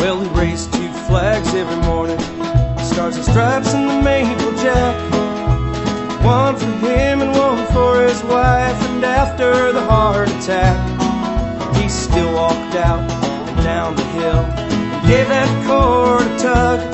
Well, he raised 2 flags every morning, Stars and Stripes and the Maple Jack. One for him and one for his wife, and after the heart attack, he still walked out and down the hill and gave that cord a tug.